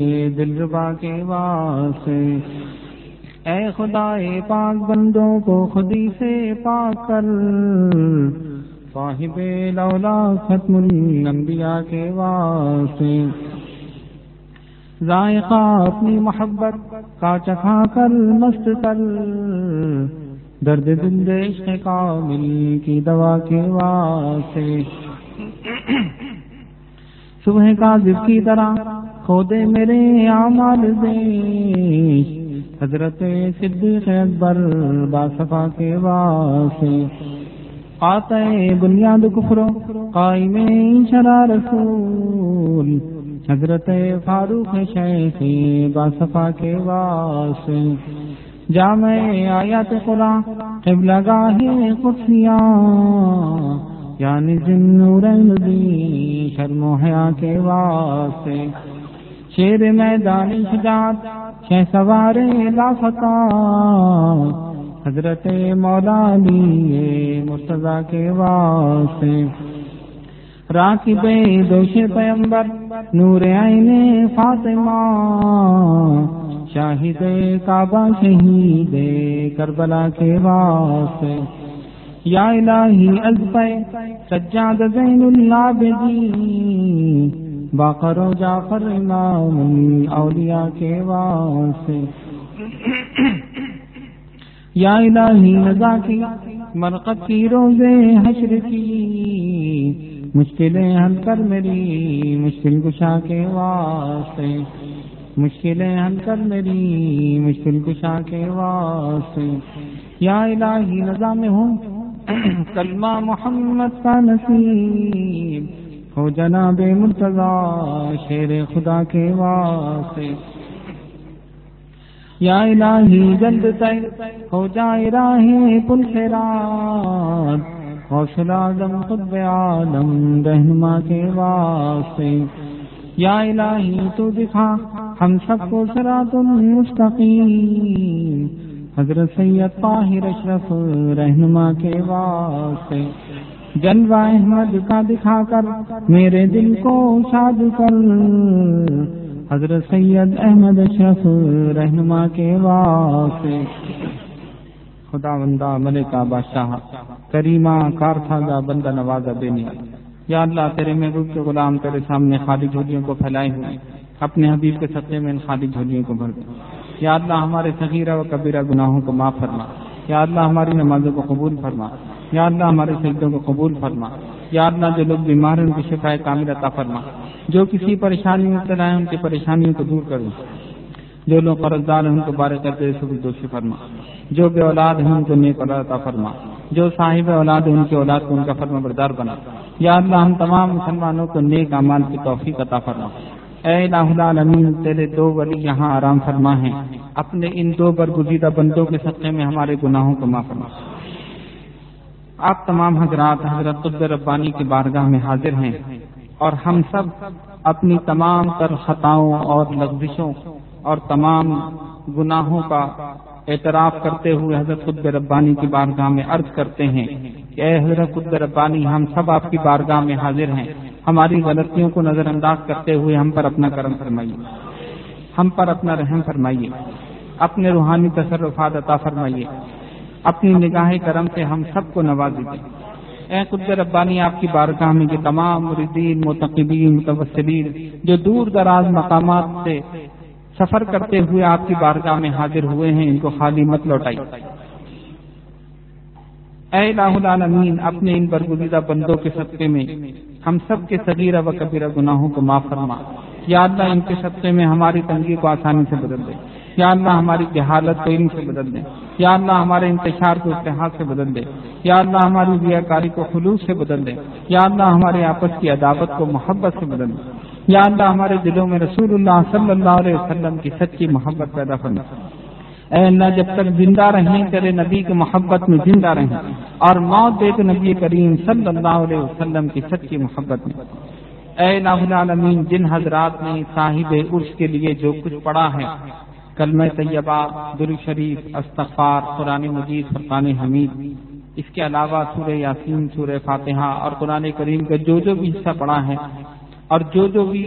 دلربا کے واسطے، اے خدائے پاک بندوں کو خودی سے پاک کر، صاحب لولا ختم الانبیاء کے واسطے، ذائقہ اپنی محبت کا چکھا کر مست کر، درد دل عشق کامل کی دوا کے واسطے، صبح کاذب کی طرح کھو دے میرے اعمال دیش، حضرت صدیق اکبر باصفا کے واسطے، قاطع بنیاد کفر قائم شرع رسول، حضرت فاروق شیخ باصفا کے واسطے، جامع آیات قرآن قبلہ گاہ قدسیہ، یعنی نور ندی شرم و حیا کے واسطے، شیر میدان شجاعت شہ سوار لافتہ، حضرت مولا علی مرتضیٰ کے واسطے، راکب دوش پیمبر نور عین فاطمہ، شاہد کعبہ شہید کربلا کے واسطے، یا الہی ازپے سجاد زین العابدین، باقر و جعفر امام الاولیاء کے واسطے، یا الہی رضا کی مرقد کی روزے حشر کی، مشکلیں حل کر میری مشکل کشا کے واسطے، مشکلیں حل کر میری مشکل کشا کے واسطے، یا الہی رضا میں ہوں کلمہ محمد کا نصیب ہو جناب مرتضیٰ شیر خدا کے واسطے، یا الہی جلد تے ہو جائے راہ پل خیرات، غوث اعظم قطب عالم رہنما کے واسطے، یا الہی تو دکھا ہم سب کو صراط مستقیم، حضرت سید طاہر اشرف رہنما کے واسطے، جلوہ احمد کا دکھا کر میرے دل کو شاد کر، حضرت سید احمد اشرف رہنما کے واسطے، خدا بندہ ملکہ بادشاہ کریمہ کارخاندہ بندہ نوازہ بے نیاز، یا اللہ تیرے محبوب کے غلام تیرے سامنے خالی جھولیوں کو پھیلائے ہوئے اپنے حبیب کے صدقے میں ان خالی جھولیوں کو بھر دے، یا اللہ ہمارے صغیرہ و کبیرہ گناہوں کو معاف فرما، یا اللہ ہماری نمازوں کو قبول فرما، یا اللہ ہمارے سجدوں کو قبول فرما، یا اللہ جو لوگ بیمار ہیں ان کی شفا کامل عطا فرما، جو کسی پریشانی میں مبتلا ہیں ان کی پریشانیوں کو دور کرو، جو لوگ قرض دار ہیں ان کو بارے کر دے سب دوشی فرما، جو بے اولاد ہیں ان کو نیک اولاد عطا فرما، جو صاحب اولاد ہیں ان کی اولاد کو ان کا فرما بردار بنا، یا اللہ ہم تمام مسلمانوں کو نیک اعمال کی توفیق عطا فرما، اے الہ العالمین تیرے دو ولی یہاں آرام فرما ہیں، اپنے ان دو برگزیدہ بندوں کے صدقے میں ہمارے گناہوں کو معاف فرما۔ آپ تمام حضرات حضرت قطب ربانی کی بارگاہ میں حاضر ہیں اور ہم سب اپنی تمام تر خطاؤں اور لغزشوں اور تمام گناہوں کا اعتراف کرتے ہوئے حضرت قطب ربانی کی بارگاہ میں عرض کرتے ہیں کہ اے حضرت قطب ربانی ہم سب آپ کی بارگاہ میں حاضر ہیں، ہماری غلطیوں کو نظر انداز کرتے ہوئے ہم پر اپنا کرم فرمائیے، ہم پر اپنا رحم فرمائیے، اپنے روحانی تصرفات عطا فرمائیے، اپنی نگاہ کرم سے ہم سب کو نواز دیجیے۔ اے قطب ربانی آپ کی بارگاہ میں یہ تمام مریدین متقبین متوسلین جو دور دراز مقامات سے سفر کرتے ہوئے آپ کی بارگاہ میں حاضر ہوئے ہیں ان کو خالی مت لوٹائیے۔ اے الہ العالمین اپنے ان برگزیدہ بندوں کے صدقے میں ہم سب کے صغیرہ و کبیرہ گناہوں کو معاف فرما، یا اللہ ان کے صدقے میں ہماری تنگی کو آسانی سے بدل دے، یا اللہ ہماری جہالت کو علم سے بدل دے، یا اللہ ہمارے انتشار کو اتحاد سے بدل دے، یا اللہ ہماری ریاکاری کو خلوص سے بدل دے، یا اللہ ہمارے آپس کی عداوت کو محبت سے بدل دے، یا اللہ ہمارے دلوں میں رسول اللہ صلی اللہ علیہ وسلم کی سچی محبت پیدا فرما۔ اے اللہ جب تک زندہ رہیں تیرے نبی کی محبت میں زندہ رہیں اور موت دے تو نبی کریم صلی اللہ علیہ وسلم کی سچی محبت میں۔ اے الہ العالمین جن حضرات نے صاحب عرش کے لیے جو کچھ پڑھا ہے، کلمہ طیبہ، درود شریف، استغفار، قرآن مجید، فرقان حمید، اس کے علاوہ سورہ یاسین، سورہ فاتحہ اور قرآن کریم کا جو بھی حصہ پڑھا ہے اور جو بھی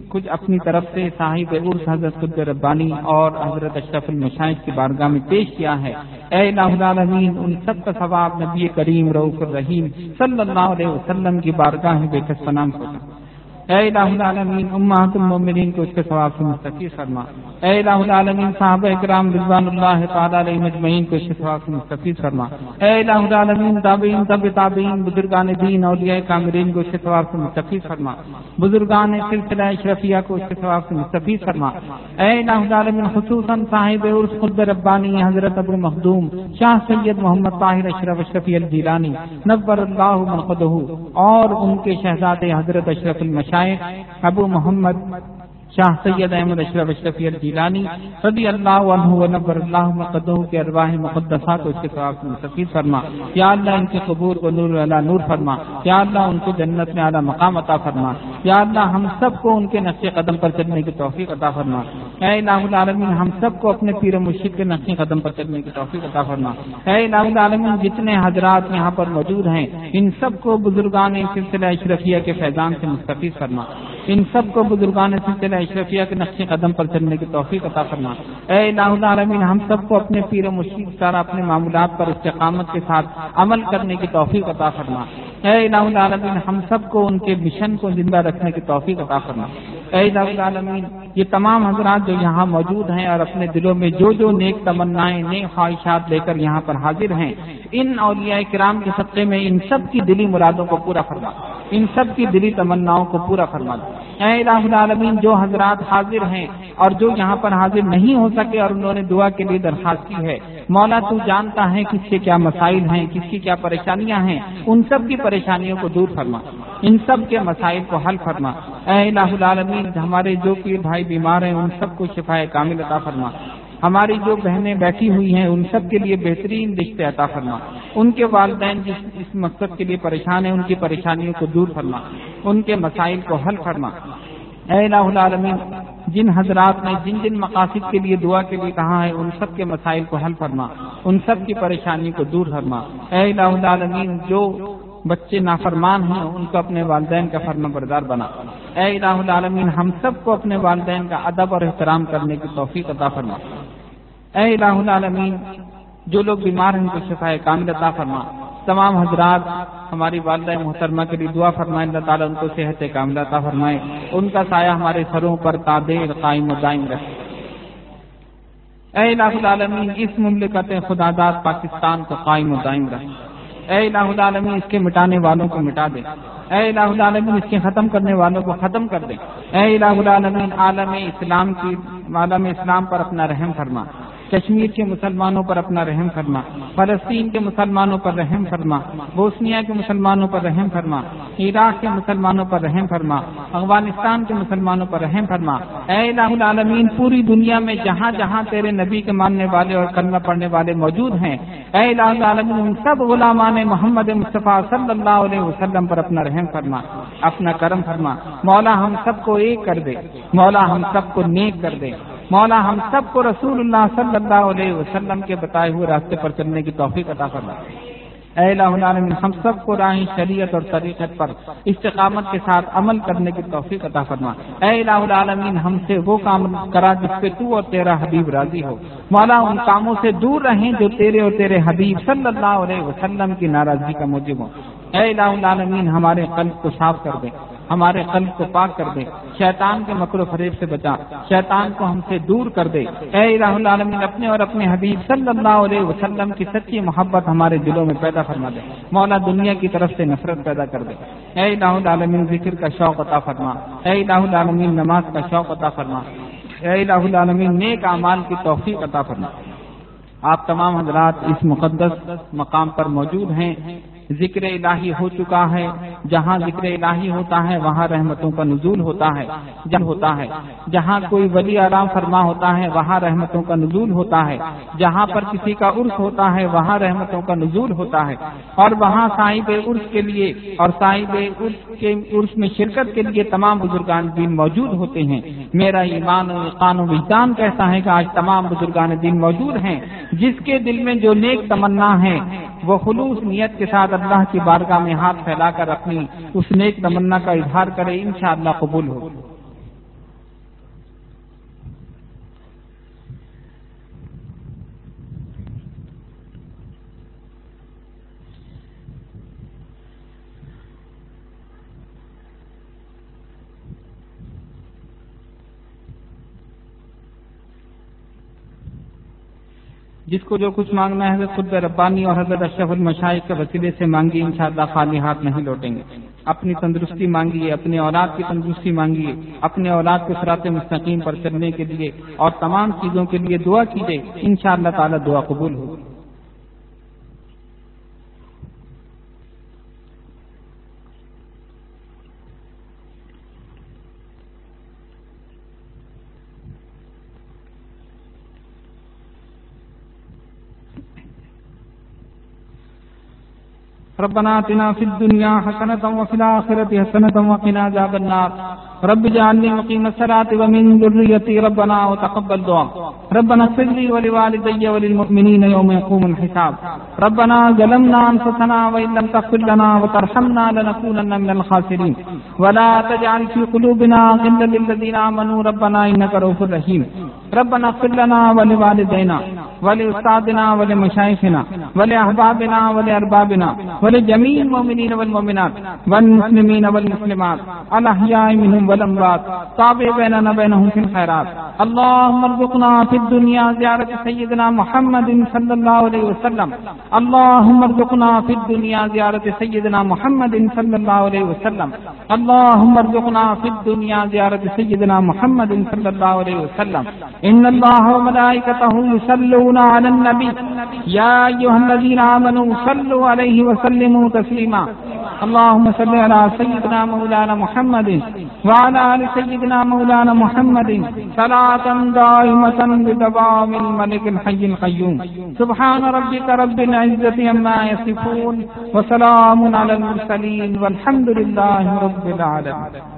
کچھ اپنی طرف سے صاحب عرس حضرت قطب ربانی اور حضرت اشرف المشائخ کی بارگاہ میں پیش کیا ہے۔ اے الہ العالمین، ان سب کا ثواب نبی کریم رؤوف الرحیم صلی اللہ علیہ وسلم کی بارگاہ میں بے کس پناہ فرما۔ اے الہ العالمین، امہات المومنین کو اس کے ثواب سے مستفیض فرما۔ اے الہ العالمین، صحابہ کرام رضوان اللہ تعالی علیہم اجمعین کو اس کے ثواب سے مستفیض فرما۔ اے الہ العالمین، تابعین تابعین بزرگان دین اولیاء کاملین کو اس کے ثواب سے مستفیض فرما۔ بزرگان سلسلہ اشرفیہ کو اس کے ثواب سے مستفیض فرما۔ اے الہ العالمین، خصوصاً صاحب عرس قطب ربانی حضرت ابو مخدوم شاہ سید محمد طاہر اشرف اشرفی الجیلانی نور اللہ مرقدہ اور ان کے شہزادے حضرت اشرف المشائخ ابو محمد شاہ سید احمد اشرف اشرفی الجیلانی رضی اللہ عنہ ونور اللہ مرقدہ کے ارواح مقدسات کو اس کے ثواب سے مستفیض فرما۔ یا اللہ ان کے قبور کو نور علی نور فرما۔ یا اللہ ان کو جنت میں اعلیٰ مقام عطا فرما۔ یا اللہ ہم سب کو ان کے نقش قدم پر چلنے کی توفیق عطا فرما۔ اے الہ العالمین، ہم سب کو اپنے پیر و مرشد کے نقش قدم پر چلنے کی توفیق عطا فرما۔ اے الہ العالمین، جتنے حضرات یہاں پر موجود ہیں ان سب کو بزرگان سلسلہ اشرفیہ کے فیضان سے مستفیض فرما۔ ان سب کو بزرگان سلسلہ اشرفیہ کے نقش قدم پر چلنے کی توفیق عطا فرما۔ اے الہ العالمین، ہم سب کو اپنے پیر و مرشد سارا اپنے معمولات پر استقامت کے ساتھ عمل کرنے کی توفیق عطا فرما۔ اے الہ العالمین، ہم سب کو ان کے مشن کو زندہ رکھنے کی توفیق عطا فرما۔ اے الہ العالمین، یہ تمام حضرات جو یہاں موجود ہیں اور اپنے دلوں میں جو جو نیک تمنائیں نیک خواہشات لے کر یہاں پر حاضر ہیں، ان اولیاء کرام کے صدقے میں ان سب کی دلی مرادوں کو پورا فرما، ان سب کی دلی تمناؤں کو پورا فرما۔ اے الہ العالمین، جو حضرات حاضر ہیں اور جو یہاں پر حاضر نہیں ہو سکے اور انہوں نے دعا کے لیے درخواست کی ہے، مولا تو جانتا ہے کس کے کیا مسائل ہیں، کس کی کیا پریشانیاں ہیں، ان سب کی پریشانیوں کو دور فرما، ان سب کے مسائل کو حل فرما۔ اے الہ العالمین، ہمارے جو پیر بھائی بیمار ہیں ان سب کو شفائے کامل عطا فرما۔ ہماری جو بہنیں بیٹھی ہوئی ہیں ان سب کے لیے بہترین رشتے عطا فرما۔ ان کے والدین جس اس مقصد کے لیے پریشان ہیں ان کی پریشانیوں کو دور فرما، ان کے مسائل کو حل فرما۔ اے الہ العالمین، جن حضرات نے جن جن مقاصد کے لیے دعا کے لیے کہا ہے ان سب کے مسائل کو حل فرما، ان سب کی پریشانی کو دور فرما۔ اے الہ العالمین، جو بچے نافرمان ہیں ان کو اپنے والدین کا فرما بردار بنا۔ اے الہ العالمین، ہم سب کو اپنے والدین کا ادب اور احترام کرنے کی توفیق عطا فرما۔ اے الہ العالمین، جو لوگ بیمار ہیں ان کو شفائے کامل عطا فرما۔ تمام حضرات ہماری والدہ محترمہ کے لیے دعا فرمائیں، اللہ تعالیٰ ان کو صحت کاملہ عطا فرمائے، ان کا سایہ ہمارے سروں پر تادیر قائم و دائم رکھے۔ اے الہ العالمین، اس مملکت خداداد پاکستان کو قائم و دائم رکھے۔ اے الہ العالمین، اس کے مٹانے والوں کو مٹا دے۔ اے الہ العالمین، اس کے ختم کرنے والوں کو ختم کر دے۔ اے الہ العالمین، عالم اسلام پر اپنا رحم فرما، کشمیر کے مسلمانوں پر اپنا رحم فرما، فلسطین کے مسلمانوں پر رحم فرما، بوسنیا کے مسلمانوں پر رحم فرما، عراق کے مسلمانوں پر رحم فرما، افغانستان کے مسلمانوں پر رحم فرما۔ اے الہ العالمین، پوری دنیا میں جہاں جہاں تیرے نبی کے ماننے والے اور کلمہ پڑھنے والے موجود ہیں، اے الہ العالمین، ان سب غلامان محمد مصطفیٰ صلی اللہ علیہ وسلم پر اپنا رحم فرما، اپنا کرم فرما۔ مولا ہم سب کو ایک کر دے، مولا ہم سب کو نیک کر دے، مولا ہم سب کو رسول اللہ صلی اللہ علیہ وسلم کے بتائے ہوئے راستے پر چلنے کی توفیق عطا فرما۔ اے الہ العالمین، ہم سب کو راہ شریعت اور طریقت پر استقامت کے ساتھ عمل کرنے کی توفیق عطا فرما۔ اے الہ العالمین، ہم سے وہ کام کرا جس پہ تو اور تیرا حبیب راضی ہو۔ مولا ان کاموں سے دور رہیں جو تیرے اور تیرے حبیب صلی اللہ علیہ وسلم کی ناراضگی کا موجب ہو۔ اے الہ العالمین، ہمارے قلب کو صاف کر دے، ہمارے قلب کو پاک کر دے، شیطان کے مکر و فریب سے بچا، شیطان کو ہم سے دور کر دے۔ اے الہ العالمین، اپنے اور اپنے حبیب صلی اللہ علیہ وسلم کی سچی محبت ہمارے دلوں میں پیدا فرما دے۔ مولا دنیا کی طرف سے نفرت پیدا کر دے۔ اے الہ العالمین، ذکر کا شوق عطا فرما۔ اے الہ العالمین، نماز کا شوق عطا فرما۔ اے الہ العالمین، نیک اعمال کی توفیق عطا فرما۔ آپ تمام حضرات اس مقدس مقام پر موجود ہیں، ذکر الہی ہو چکا ہے، جہاں ذکر الہی ہوتا ہے وہاں رحمتوں کا نزول ہوتا ہے، جہاں کوئی ولی آرام فرما ہوتا ہے وہاں رحمتوں کا نزول ہوتا ہے، جہاں پر کسی کا عرس ہوتا ہے وہاں رحمتوں کا نزول ہوتا ہے، اور وہاں صاحب عرس کے لیے اور صاحب عرس میں شرکت کے لیے تمام بزرگان دین موجود ہوتے ہیں۔ میرا ایمان و یقین و وجدان کہتا ہے کہ آج تمام بزرگان دین موجود ہیں، جس کے دل میں جو نیک تمنا ہے وہ خلوص نیت کے ساتھ اللہ کی بارگاہ میں ہاتھ پھیلا کر اپنی اس نیک تمنا کا اظہار کرے، انشاءاللہ قبول ہو۔ جس کو جو کچھ مانگنا ہے حضرت قطب ربانی اور حضرت اشرف المشائخ کے وسیلے سے مانگی، انشاءاللہ خالی ہاتھ نہیں لوٹیں گے۔ اپنی تندرستی مانگیے، اپنے اولاد کی تندرستی مانگیے، اپنے اولاد کو صراط مستقیم پر چلنے کے لیے اور تمام چیزوں کے لیے دعا کیجیے، انشاءاللہ تعالی دعا قبول ہوگی۔ ربنا آتنا في الدنيا حسنة وفي الآخرة حسنة وقنا عذاب النار رب اجعلني مقيم الصلاة ومن ذريتي ربنا وتقبل دعاء ربنا اغفر لي ولوالدي وللمؤمنين يوم يقوم الحساب ربنا ظلمنا أنفسنا وإن لم تغفر لنا وترحمنا لنكونن من الخاسرين ولا تجعل في قلوبنا غلا للذين آمنوا ربنا إنك رؤوف رحيم ربنا اغفر لنا ولوالدينا ولأستاذنا ولمشايخنا ولأحبابنا ولأربابنا ولجميع المؤمنين والمؤمنات والمسلمين والمسلمات الأحياء منهم والأموات تابع بيننا بينهم في الخيرات اللهم ارزقنا في الدنيا زيارة سيدنا محمد صلى الله عليه وسلم اللهم ارزقنا في الدنيا زيارة سيدنا محمد صلى الله عليه وسلم اللهم ارزقنا في الدنيا زيارة سيدنا محمد صلى الله عليه وسلم إن الله وملائكته يصلون على النبي يا أيها الذين آمنوا صلوا عليه وسلموا تسليما اللهم صل على سيدنا مولانا محمد وعلى آل سيدنا مولانا محمد صلاة دائمة بدوام الملك الحي القيوم سبحان ربك رب العزة عما يصفون وسلام على المرسلين والحمد لله رب العالمين